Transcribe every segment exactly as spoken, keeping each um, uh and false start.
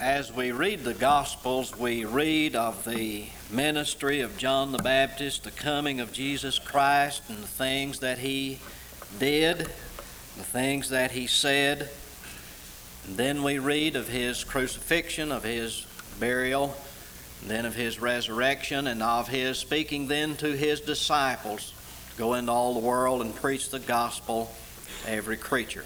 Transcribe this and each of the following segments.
As we read the Gospels, we read of the ministry of John the Baptist, the coming of Jesus Christ, and the things that he did, the things that he said. And then we read of his crucifixion, of his burial, and then of his resurrection, and of his speaking then to his disciples to go into all the world and preach the gospel to every creature.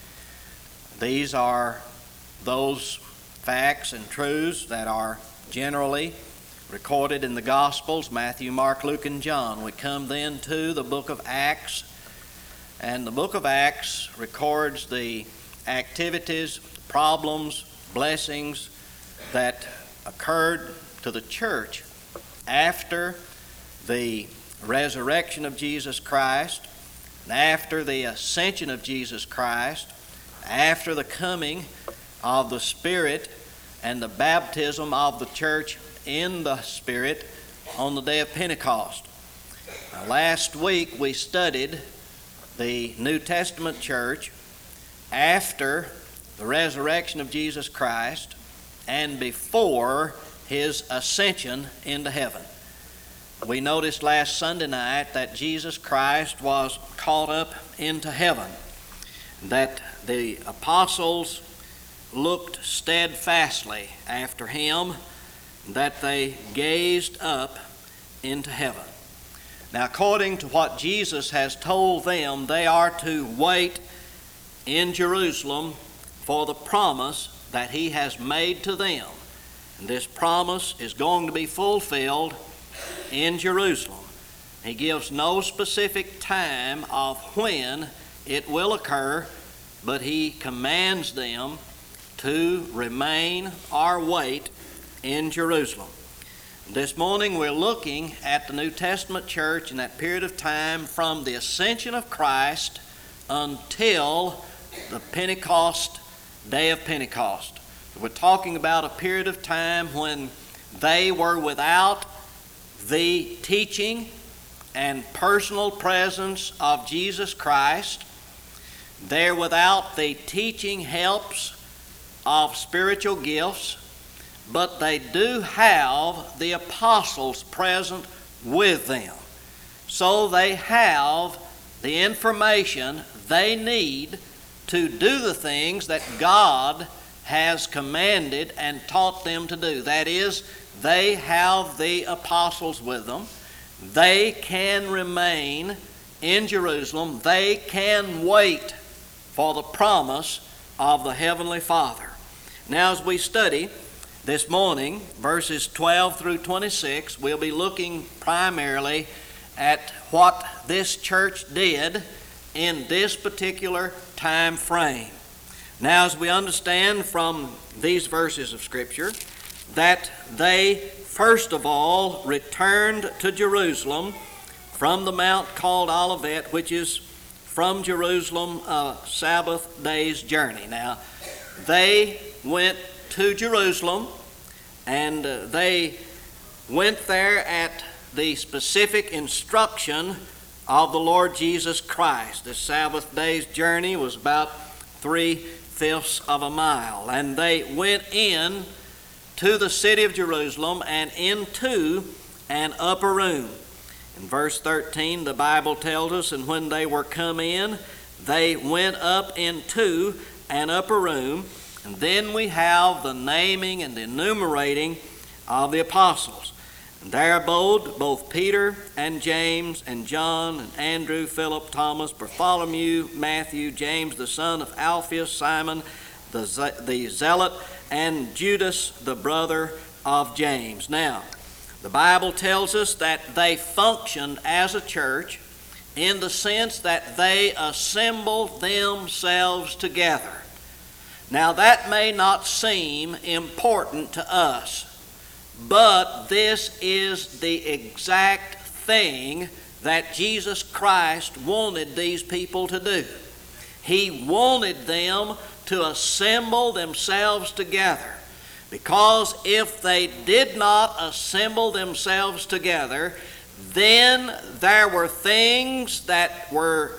These are those facts and truths that are generally recorded in the Gospels, Matthew, Mark, Luke, and John. We come then to the book of Acts, and the book of Acts records the activities, problems, blessings that occurred to the church after the resurrection of Jesus Christ, and after the ascension of Jesus Christ, after the coming of the Spirit and the baptism of the church in the Spirit on the day of Pentecost. Now, last week we studied the New Testament church after the resurrection of Jesus Christ and before his ascension into heaven. We noticed last Sunday night that Jesus Christ was caught up into heaven, that the apostles looked steadfastly after him, that they gazed up into heaven. Now, according to what Jesus has told them, they are to wait in Jerusalem for the promise that he has made to them. And this promise is going to be fulfilled in Jerusalem. He gives no specific time of when it will occur, but he commands them to remain or wait in Jerusalem. This morning we're looking at the New Testament church in that period of time from the ascension of Christ until the Pentecost, day of Pentecost. We're talking about a period of time when they were without the teaching and personal presence of Jesus Christ. They're without the teaching helps of spiritual gifts, but they do have the apostles present with them. So they have the information they need to do the things that God has commanded and taught them to do. That is, they have the apostles with them. They can remain in Jerusalem. They can wait for the promise of the Heavenly Father. Now, as we study this morning, verses twelve through twenty-six, we'll be looking primarily at what this church did in this particular time frame. Now, as we understand from these verses of Scripture, that they first of all returned to Jerusalem from the mount called Olivet, which is from Jerusalem a Sabbath day's journey. Now, they went to Jerusalem, and uh, they went there at the specific instruction of the Lord Jesus Christ. The Sabbath day's journey was about three-fifths of a mile, and they went in to the city of Jerusalem and into an upper room. In verse thirteen, the Bible tells us, and when they were come in, they went up into an upper room. And then we have the naming and the enumerating of the apostles. And there abode both Peter and James and John and Andrew, Philip, Thomas, Bartholomew, Matthew, James the son of Alphaeus, Simon the, Ze- the Zealot, and Judas the brother of James. Now, the Bible tells us that they functioned as a church in the sense that they assembled themselves together. Now, that may not seem important to us, but this is the exact thing that Jesus Christ wanted these people to do. He wanted them to assemble themselves together, because if they did not assemble themselves together, then there were things that were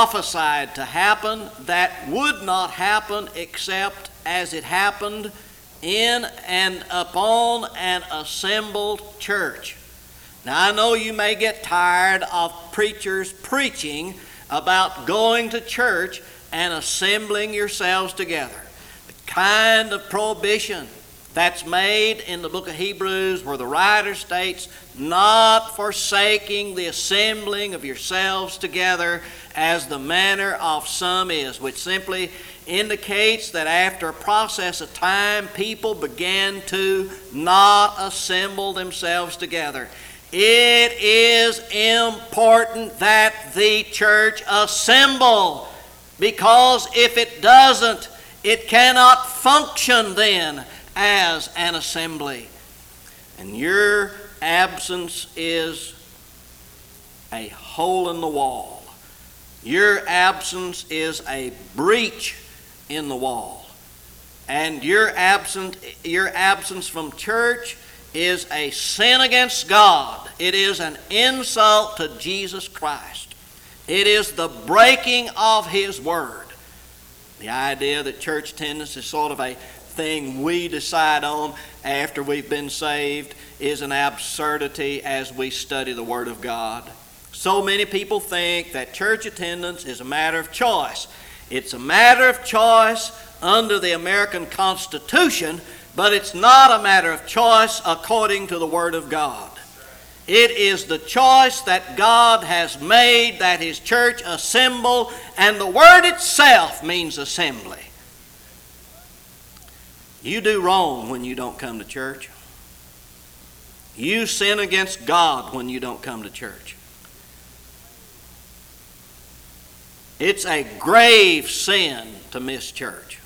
prophesied to happen that would not happen except as it happened in and upon an assembled church. Now, I know you may get tired of preachers preaching about going to church and assembling yourselves together. The kind of prohibition that's made in the book of Hebrews, where the writer states, not forsaking the assembling of yourselves together as the manner of some is, which simply indicates that after a process of time, people began to not assemble themselves together. It is important that the church assemble, because if it doesn't, it cannot function then as an assembly. And your absence is a hole in the wall. Your absence is a breach in the wall. And your absence, your absence from church is a sin against God. It is an insult to Jesus Christ. It is the breaking of His Word. The idea that church attendance is sort of a thing we decide on after we've been saved is an absurdity as we study the Word of God. So many people think that church attendance is a matter of choice. It's a matter of choice under the American Constitution, but it's not a matter of choice according to the Word of God. It is the choice that God has made that His church assemble, and the word itself means assembly. You do wrong when you don't come to church. You sin against God when you don't come to church. It's a grave sin to miss church.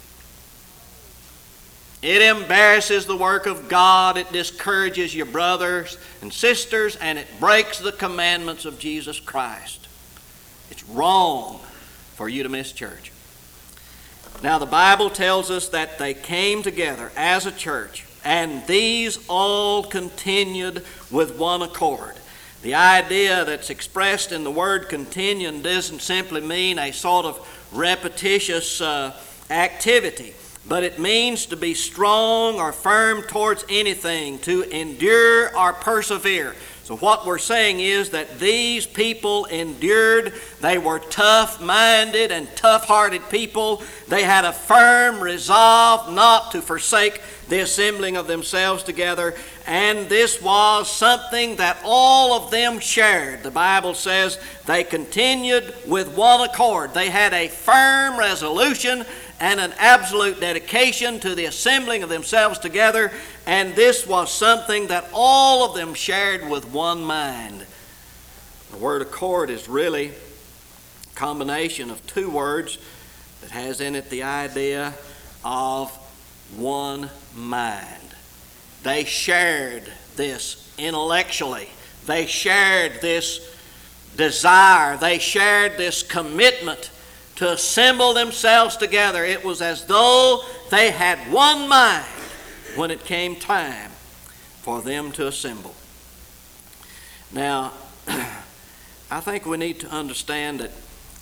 It embarrasses the work of God, it discourages your brothers and sisters, and it breaks the commandments of Jesus Christ. It's wrong for you to miss church. Now, the Bible tells us that they came together as a church, and these all continued with one accord. The idea that's expressed in the word continuing doesn't simply mean a sort of repetitious uh, activity, but it means to be strong or firm towards anything, to endure or persevere. So what we're saying is that these people endured. They were tough-minded and tough-hearted people. They had a firm resolve not to forsake the assembling of themselves together. And this was something that all of them shared. The Bible says they continued with one accord. They had a firm resolution and an absolute dedication to the assembling of themselves together, and this was something that all of them shared with one mind. The word accord is really a combination of two words that has in it the idea of one mind. They shared this intellectually. They shared this desire. They shared this commitment to assemble themselves together. It was as though they had one mind when it came time for them to assemble. Now, I think we need to understand that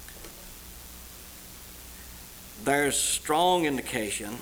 there's strong indication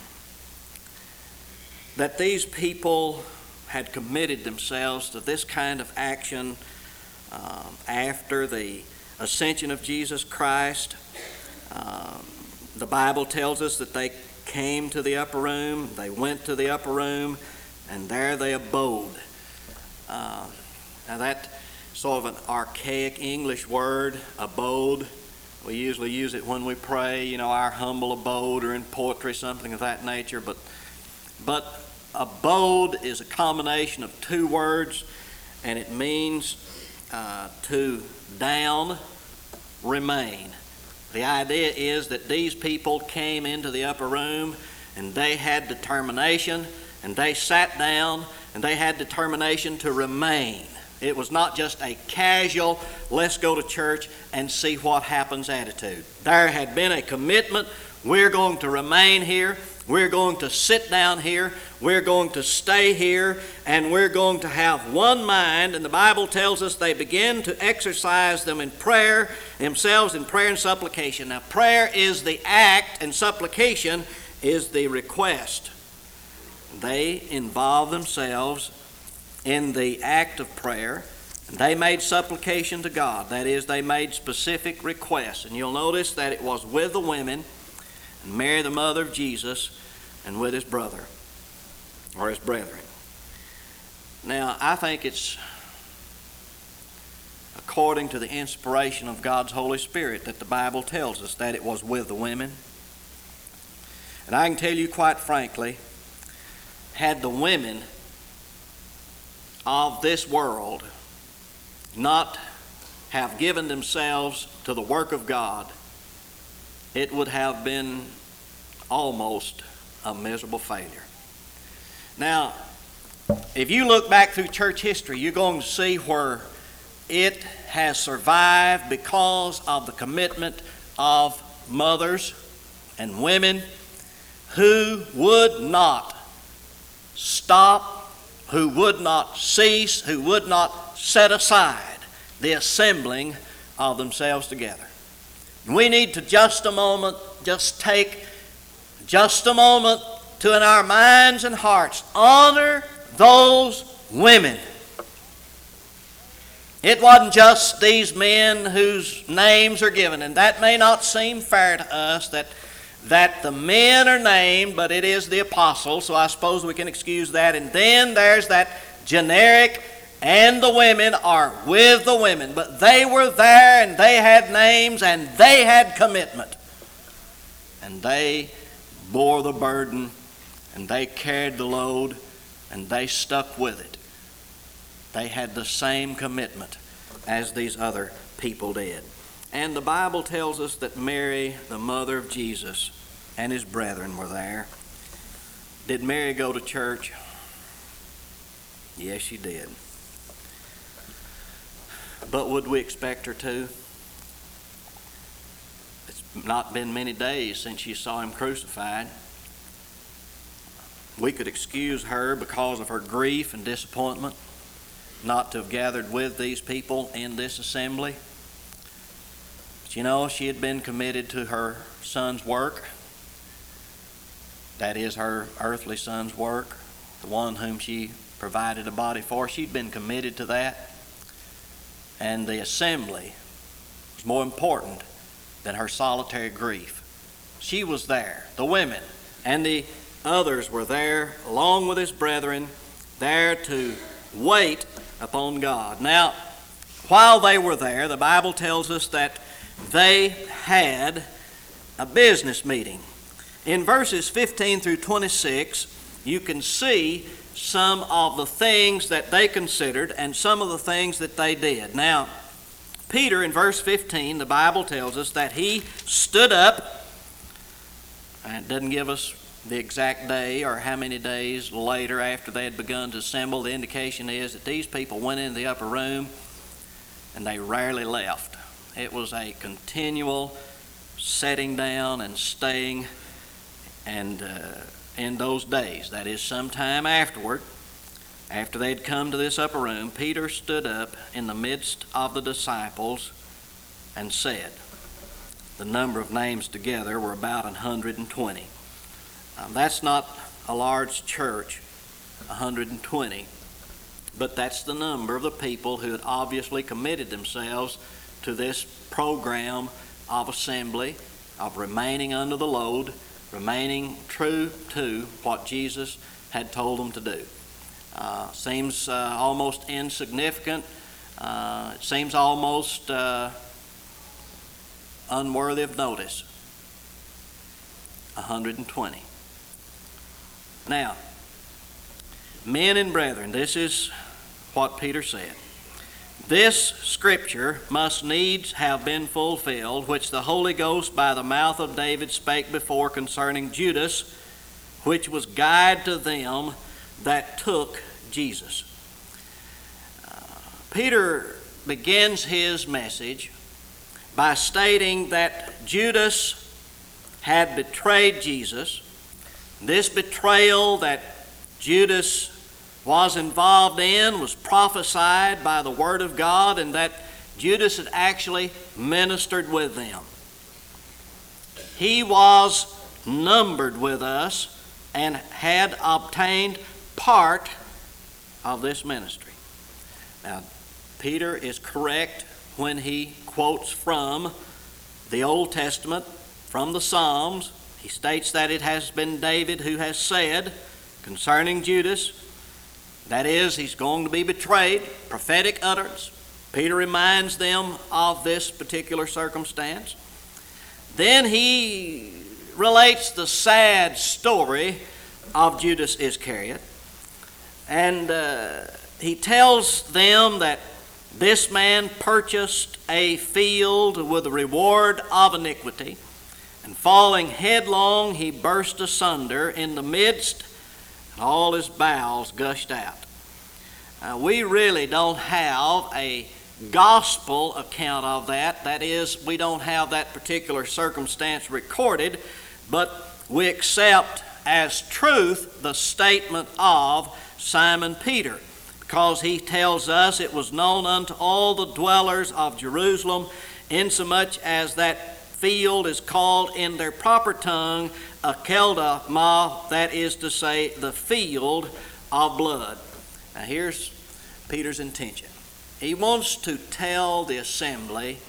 that these people had committed themselves to this kind of action um, after the ascension of Jesus Christ. Um, the Bible tells us that they came to the upper room, they went to the upper room, and there they abode. Uh, now that sort of an archaic English word, abode. We usually use it when we pray, you know, our humble abode, or in poetry, something of that nature. But, but abode is a combination of two words, and it means uh, to down, remain. The idea is that these people came into the upper room and they had determination, and they sat down and they had determination to remain. It was not just a casual, let's go to church and see what happens attitude. There had been a commitment. We're going to remain here. We're going to sit down here. We're going to stay here. And we're going to have one mind. And the Bible tells us they begin to exercise them in prayer, themselves in prayer and supplication. Now, prayer is the act and supplication is the request. They involved themselves in the act of prayer. They made supplication to God. That is, they made specific requests. And you'll notice that it was with the women, and Mary, the mother of Jesus, and with his brother, or his brethren. Now, I think it's according to the inspiration of God's Holy Spirit that the Bible tells us that it was with the women. And I can tell you quite frankly, had the women of this world not have given themselves to the work of God, it would have been almost a miserable failure. Now, if you look back through church history, you're going to see where it has survived because of the commitment of mothers and women who would not stop, who would not cease, who would not set aside the assembling of themselves together. We need to just a moment, just take just a moment to, in our minds and hearts, honor those women. It wasn't just these men whose names are given, and that may not seem fair to us that that the men are named, but it is the apostles, so I suppose we can excuse that. And then there's that generic, and the women are with the women. But they were there, and they had names, and they had commitment. And they bore the burden, and they carried the load, and they stuck with it. They had the same commitment as these other people did. And the Bible tells us that Mary, the mother of Jesus, and his brethren were there. Did Mary go to church? Yes, she did. But would we expect her to? It's not been many days since she saw him crucified. We could excuse her because of her grief and disappointment not to have gathered with these people in this assembly. But you know, she had been committed to her son's work. That is her earthly son's work, the one whom she provided a body for. She'd been committed to that. And the assembly was more important than her solitary grief. She was there. The women and the others were there along with his brethren, there to wait upon God. Now, while they were there, the Bible tells us that they had a business meeting. In verses fifteen through twenty-six, you can see some of the things that they considered and some of the things that they did. Now, Peter, in verse fifteen, the Bible tells us that he stood up, and it doesn't give us the exact day or how many days later after they had begun to assemble. The indication is that these people went into the upper room and they rarely left. It was a continual setting down and staying. And uh, in those days, that is sometime afterward, after they'd come to this upper room, Peter stood up in the midst of the disciples and said, the number of names together were about one hundred twenty. Um, that's not a large church, one hundred twenty, but that's the number of the people who had obviously committed themselves to this program of assembly, of remaining under the load, remaining true to what Jesus had told them to do. Uh, seems uh, almost insignificant. Uh, it seems almost uh, unworthy of notice. one hundred twenty. Now, men and brethren, this is what Peter said. This scripture must needs have been fulfilled, which the Holy Ghost by the mouth of David spake before concerning Judas, which was guide to them that took Jesus. Uh, Peter begins his message by stating that Judas had betrayed Jesus. This betrayal that Judas was involved in was prophesied by the Word of God, and that Judas had actually ministered with them. He was numbered with us and had obtained part of this ministry. Now, Peter is correct when he quotes from the Old Testament, from the Psalms. He states that it has been David who has said concerning Judas, that is, he's going to be betrayed, prophetic utterance. Peter reminds them of this particular circumstance. Then he relates the sad story of Judas Iscariot, and uh, he tells them that this man purchased a field with the reward of iniquity, and falling headlong, he burst asunder in the midst, and all his bowels gushed out. Uh, we really don't have a gospel account of that. That is, we don't have that particular circumstance recorded, but we accept as truth the statement of Simon Peter, because he tells us it was known unto all the dwellers of Jerusalem, insomuch as that field is called in their proper tongue Akeldama, that is to say, the field of blood. Now here's Peter's intention. He wants to tell the assembly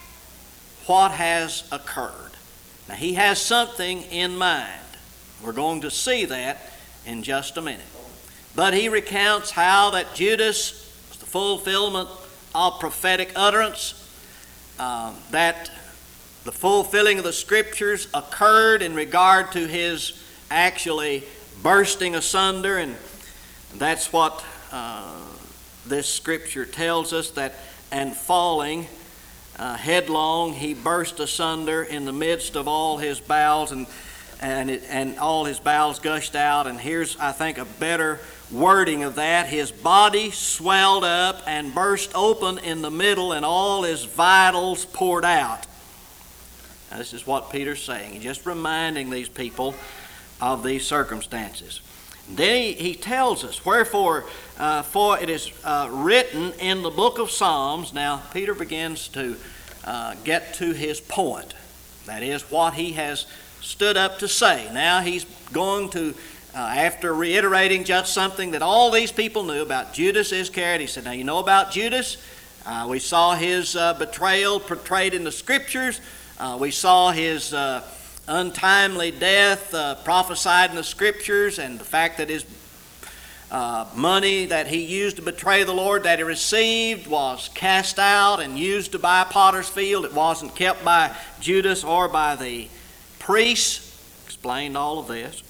what has occurred. Now he has something in mind. We're going to see that in just a minute. But he recounts how that Judas was the fulfillment of prophetic utterance, um, that the fulfilling of the Scriptures occurred in regard to his actually bursting asunder, and that's what uh, this Scripture tells us, that and falling uh, headlong, he burst asunder in the midst of all his bowels, and and it, and all his bowels gushed out. And here's, I think, a better wording of that. His body swelled up and burst open in the middle, and all his vitals poured out. Now, this is what Peter's saying. He's just reminding these people of these circumstances. Then he, he tells us, wherefore, uh, for it is uh, written in the book of Psalms. Now, Peter begins to uh, get to his point. That is what he has stood up to say. Now he's going to, uh, after reiterating just something that all these people knew about Judas Iscariot, he said, now you know about Judas. Uh, we saw his uh, betrayal portrayed in the Scriptures. Uh, we saw his uh, untimely death uh, prophesied in the Scriptures, and the fact that his uh, money that he used to betray the Lord that he received was cast out and used to buy potter's field. It wasn't kept by Judas or by the priests. Explained all of this.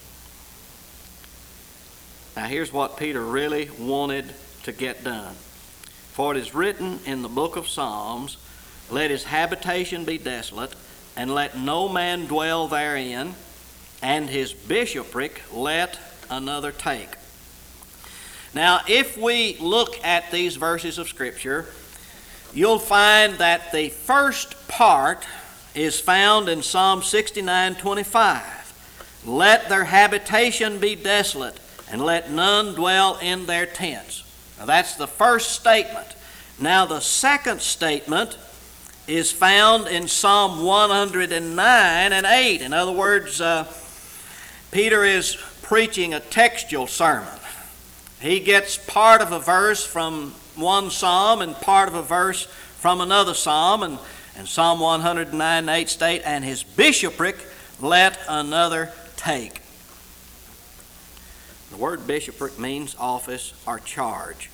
Now here's what Peter really wanted to get done. For it is written in the book of Psalms, let his habitation be desolate, and let no man dwell therein, and his bishopric let another take. Now, if we look at these verses of Scripture, you'll find that the first part is found in Psalm sixty-nine twenty-five. Let their habitation be desolate, and let none dwell in their tents. Now, that's the first statement. Now, the second statement is found in Psalm one hundred nine and eight. In other words, uh, Peter is preaching a textual sermon. He gets part of a verse from one psalm and part of a verse from another psalm, and, and Psalm one hundred nine and eight state, and his bishopric let another take. The word bishopric means office or charge.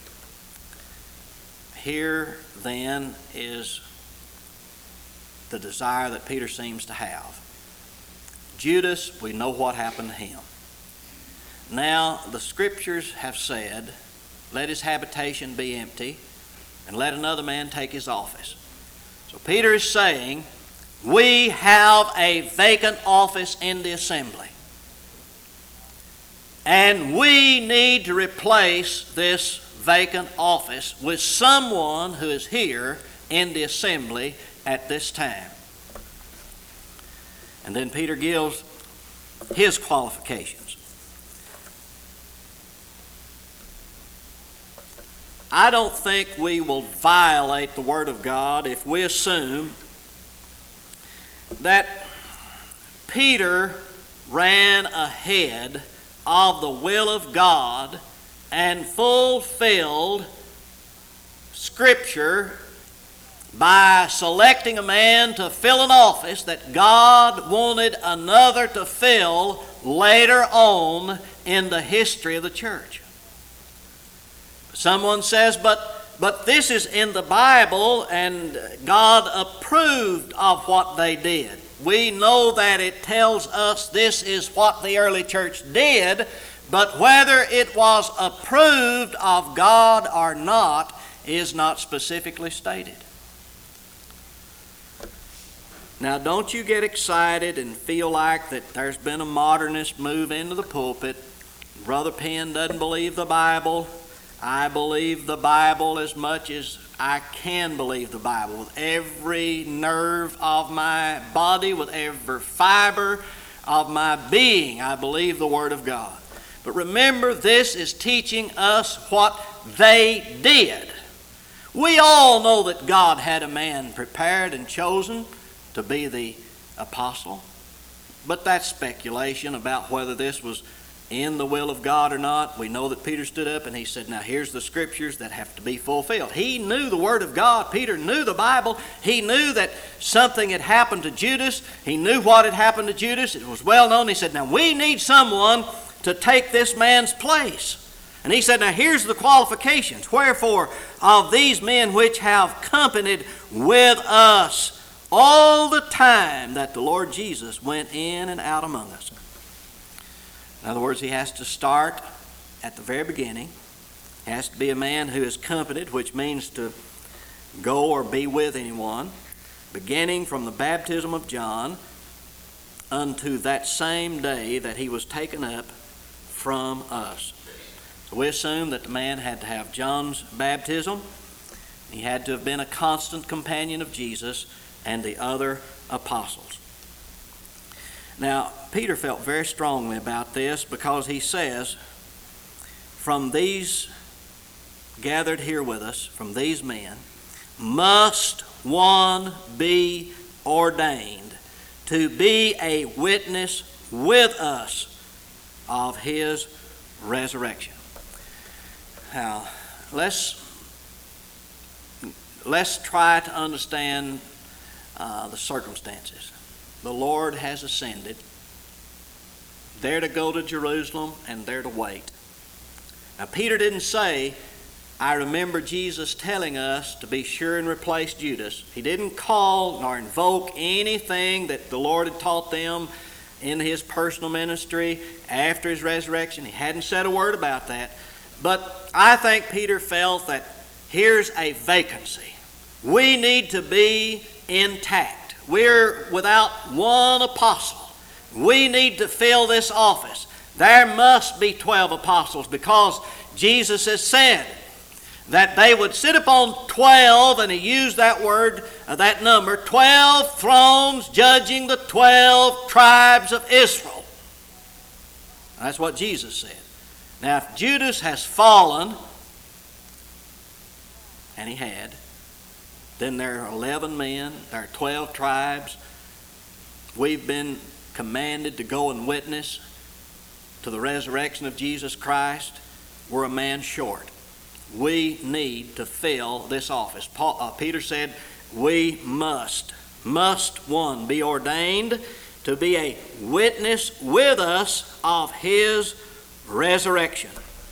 Here then is the desire that Peter seems to have. Judas, we know what happened to him. Now, the Scriptures have said, let his habitation be empty, and let another man take his office. So Peter is saying, we have a vacant office in the assembly. And we need to replace this vacant office with someone who is here in the assembly at this time. And then Peter gives his qualifications. I don't think we will violate the Word of God if we assume that Peter ran ahead of the will of God and fulfilled Scripture by selecting a man to fill an office that God wanted another to fill later on in the history of the church. Someone says, but, but this is in the Bible and God approved of what they did. We know that it tells us this is what the early church did, but whether it was approved of God or not is not specifically stated. Now, don't you get excited and feel like that there's been a modernist move into the pulpit. Brother Penn doesn't believe the Bible. I believe the Bible as much as I can believe the Bible. With every nerve of my body, with every fiber of my being, I believe the Word of God. But remember, this is teaching us what they did. We all know that God had a man prepared and chosen to be the apostle. But that's speculation about whether this was in the will of God or not. We know that Peter stood up and he said, now here's the Scriptures that have to be fulfilled. He knew the Word of God. Peter knew the Bible. He knew that something had happened to Judas. He knew what had happened to Judas. It was well known. He said, now we need someone to take this man's place. And he said, now here's the qualifications. Wherefore, of these men which have companied with us all the time that the Lord Jesus went in and out among us. In other words, he has to start at the very beginning. He has to be a man who is accompanied, which means to go or be with anyone, beginning from the baptism of John unto that same day that he was taken up from us. So we assume that the man had to have John's baptism. He had to have been a constant companion of Jesus and the other apostles. Now, Peter felt very strongly about this because he says, from these gathered here with us, from these men, must one be ordained to be a witness with us of his resurrection. Now, let's, let's try to understand uh, the circumstances. The Lord has ascended. They're to go to Jerusalem and they're to wait. Now, Peter didn't say, I remember Jesus telling us to be sure and replace Judas. He didn't call nor invoke anything that the Lord had taught them in his personal ministry after his resurrection. He hadn't said a word about that. But I think Peter felt that here's a vacancy. We need to be intact. We're without one apostle. We need to fill this office. There must be twelve apostles because Jesus has said that they would sit upon twelve, and he used that word, uh, that number, twelve thrones judging the twelve tribes of Israel. That's what Jesus said. Now, if Judas has fallen, and he had, then there are eleven men, there are twelve tribes. We've been commanded to go and witness to the resurrection of Jesus Christ. We're a man short. We need to fill this office. Paul, uh, Peter said, we must, must one be ordained to be a witness with us of his resurrection.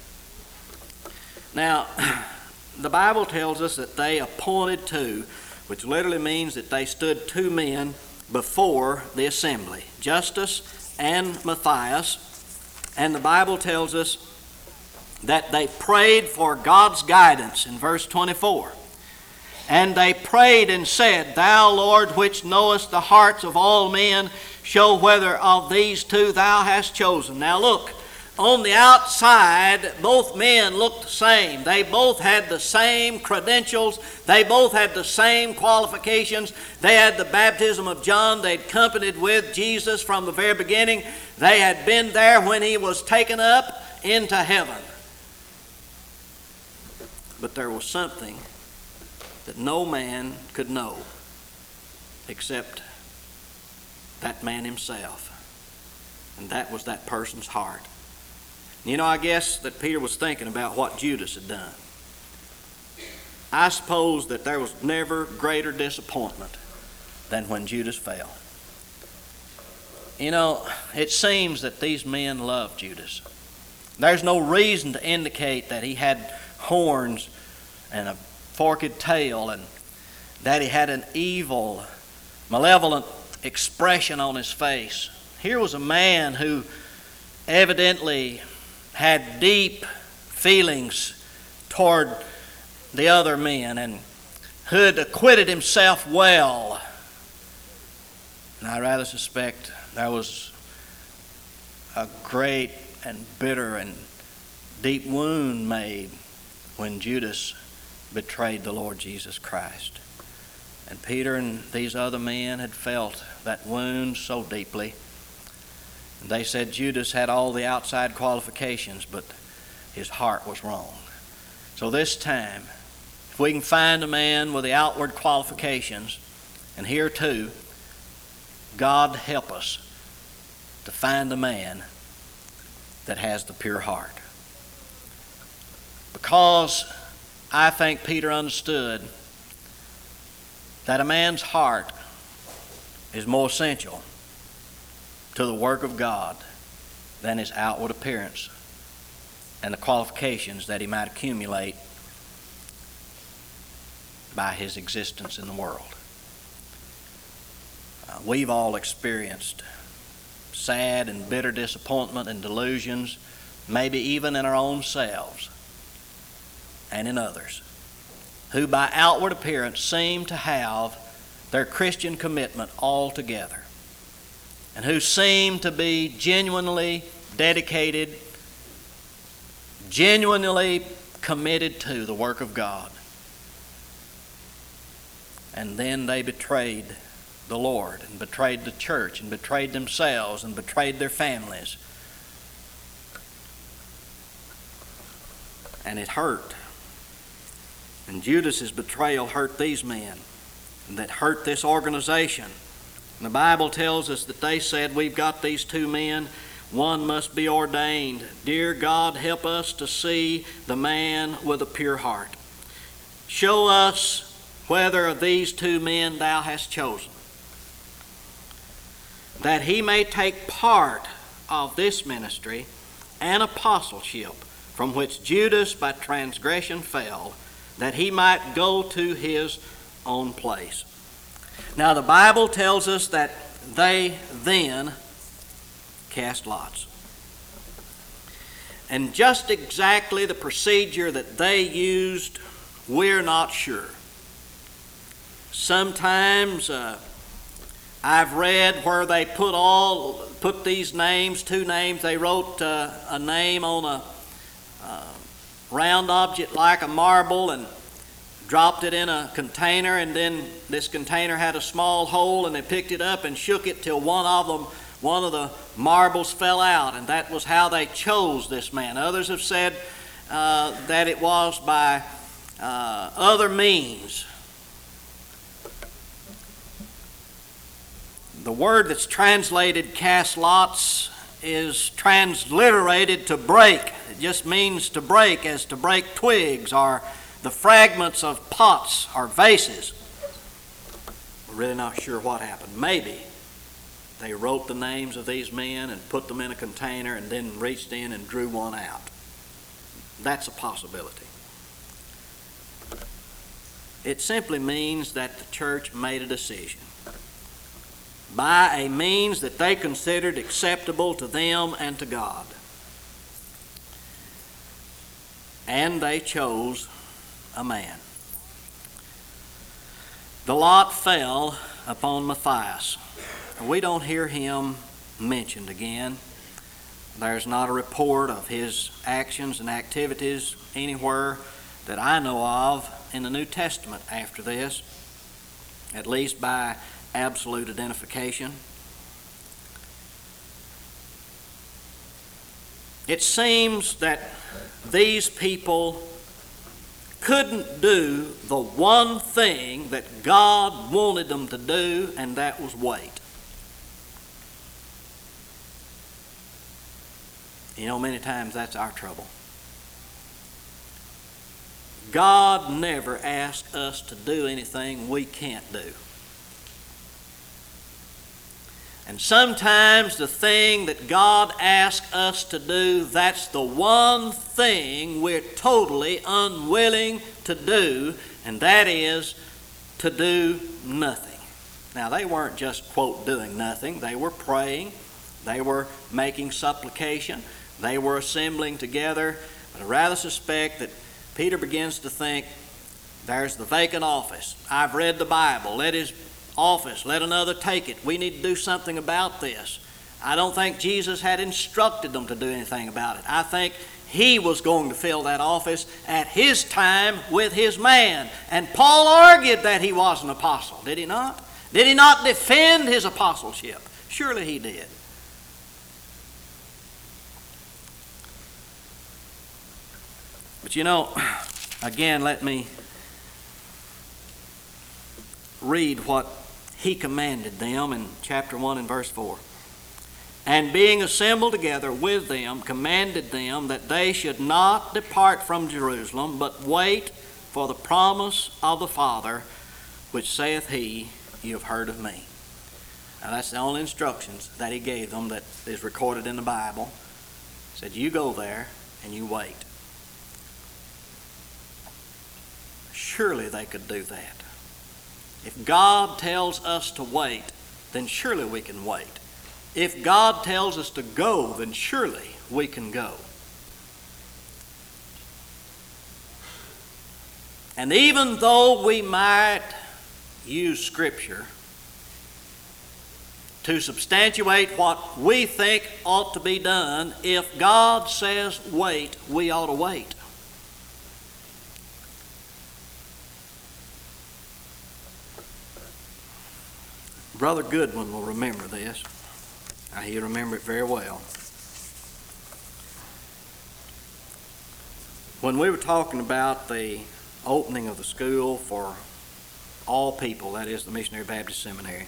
Now, the Bible tells us that they appointed two, which literally means that they stood two men before the assembly, Justus and Matthias. And the Bible tells us that they prayed for God's guidance in verse twenty-four. And they prayed and said, Thou, Lord, which knowest the hearts of all men, show whether of these two thou hast chosen. Now look, on the outside, both men looked the same. They both had the same credentials. They both had the same qualifications. They had the baptism of John. They'd accompanied with Jesus from the very beginning. They had been there when he was taken up into heaven. But there was something that no man could know except that man himself. And that was that person's heart. You know, I guess that Peter was thinking about what Judas had done. I suppose that there was never greater disappointment than when Judas fell. You know, it seems that these men loved Judas. There's no reason to indicate that he had horns and a forked tail and that he had an evil, malevolent expression on his face. Here was a man who evidently had deep feelings toward the other men and who had acquitted himself well. And I rather suspect there was a great and bitter and deep wound made when Judas betrayed the Lord Jesus Christ. And Peter and these other men had felt that wound so deeply. And they said Judas had all the outside qualifications, but his heart was wrong. So this time, if we can find a man with the outward qualifications, and here too, God help us to find a man that has the pure heart. Because I think Peter understood that a man's heart is more essential to the work of God than his outward appearance and the qualifications that he might accumulate by his existence in the world. Uh, we've all experienced sad and bitter disappointment and delusions, maybe even in our own selves and in others, who by outward appearance seem to have their Christian commitment all together, and who seem to be genuinely dedicated, genuinely committed to the work of God. And then they betrayed the Lord and betrayed the church and betrayed themselves and betrayed their families. And it hurt. And Judas's betrayal hurt these men, and that hurt this organization. And the Bible tells us that they said, we've got these two men, one must be ordained. Dear God, help us to see the man with a pure heart. Show us whether of these two men thou hast chosen, that he may take part of this ministry and apostleship from which Judas by transgression fell, that he might go to his own place. Now the Bible tells us that they then cast lots. And just exactly the procedure that they used, we're not sure. Sometimes uh, I've read where they put all put these names, two names. They wrote uh, a name on a uh, round object like a marble and dropped it in a container, and then this container had a small hole, and they picked it up and shook it till one of them, one of the marbles fell out, and that was how they chose this man. Others have said uh, that it was by uh, other means. The word that's translated cast lots is transliterated to break. It just means to break, as to break twigs or the fragments of pots or vases. We're really not sure what happened. Maybe they wrote the names of these men and put them in a container and then reached in and drew one out. That's a possibility. It simply means that the church made a decision by a means that they considered acceptable to them and to God. And they chose a man. The lot fell upon Matthias. We don't hear him mentioned again. There's not a report of his actions and activities anywhere that I know of in the New Testament after this, at least by absolute identification. It seems that these people couldn't do the one thing that God wanted them to do, and that was wait. You know, many times that's our trouble. God never asks us to do anything we can't do. And sometimes the thing that God asks us to do, that's the one thing we're totally unwilling to do, and that is to do nothing. Now, they weren't just, quote, doing nothing. They were praying. They were making supplication. They were assembling together. But I rather suspect that Peter begins to think, there's the vacant office. I've read the Bible. Let his office, let another take it. We need to do something about this. I don't think Jesus had instructed them to do anything about it. I think he was going to fill that office at his time with his man. And Paul argued that he was an apostle, did he not? Did he not defend his apostleship? Surely he did. But you know, again, let me read what he commanded them in chapter one and verse four. And being assembled together with them, commanded them that they should not depart from Jerusalem, but wait for the promise of the Father, which saith he, you have heard of me. Now that's the only instructions that he gave them that is recorded in the Bible. He said, you go there and you wait. Surely they could do that. If God tells us to wait, then surely we can wait. If God tells us to go, then surely we can go. And even though we might use Scripture to substantiate what we think ought to be done, if God says wait, we ought to wait. Brother Goodwin will remember this. He'll remember it very well. When we were talking about the opening of the school for all people, that is the Missionary Baptist Seminary,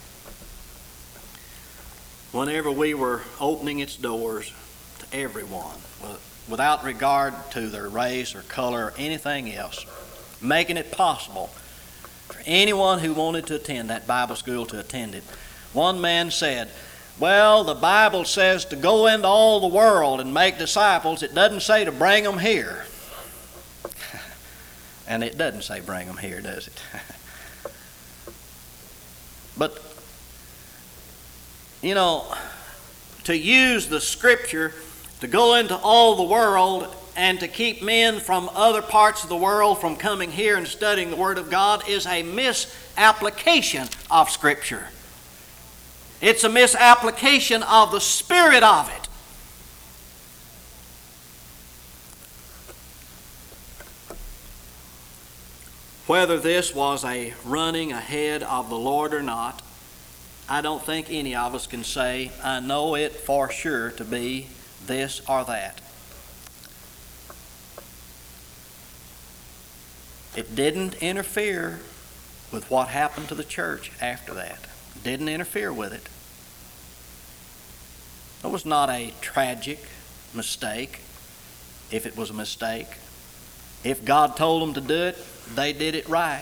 whenever we were opening its doors to everyone, without regard to their race or color or anything else, making it possible for anyone who wanted to attend that Bible school to attend it, one man said, well, the Bible says to go into all the world and make disciples. It doesn't say to bring them here. And it doesn't say bring them here, does it? But, you know, to use the Scripture to go into all the world and to keep men from other parts of the world from coming here and studying the Word of God is a misapplication of Scripture. It's a misapplication of the spirit of it. Whether this was a running ahead of the Lord or not, I don't think any of us can say, I know it for sure to be this or that. It didn't interfere with what happened to the church after that. Didn't interfere with it. It was not a tragic mistake, if it was a mistake. If God told them to do it, they did it right.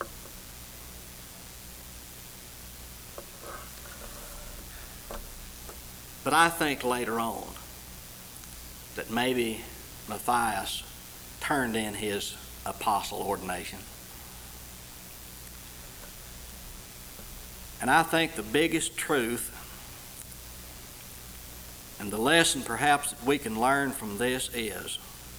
But I think later on that maybe Matthias turned in his apostle ordination. And I think the biggest truth and the lesson perhaps that we can learn from this is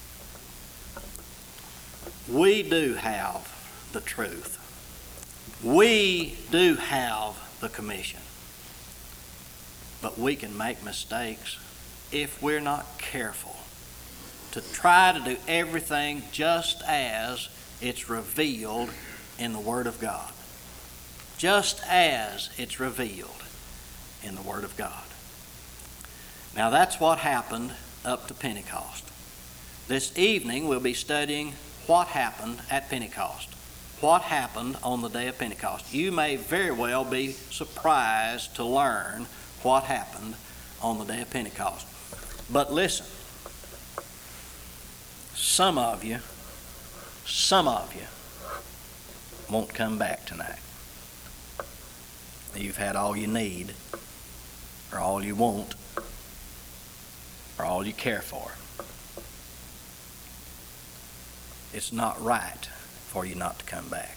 we do have the truth. We do have the commission. But we can make mistakes if we're not careful to try to do everything just as it's revealed in the Word of God. Just as it's revealed in the Word of God. Now that's what happened up to Pentecost. This evening we'll be studying what happened at Pentecost. What happened on the day of Pentecost. You may very well be surprised to learn what happened on the day of Pentecost. But listen, some of you, some of you won't come back tonight. You've had all you need, or all you want, or all you care for. It's not right for you not to come back.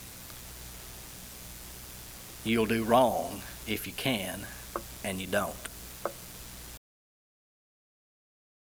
You'll do wrong if you can, and you don't.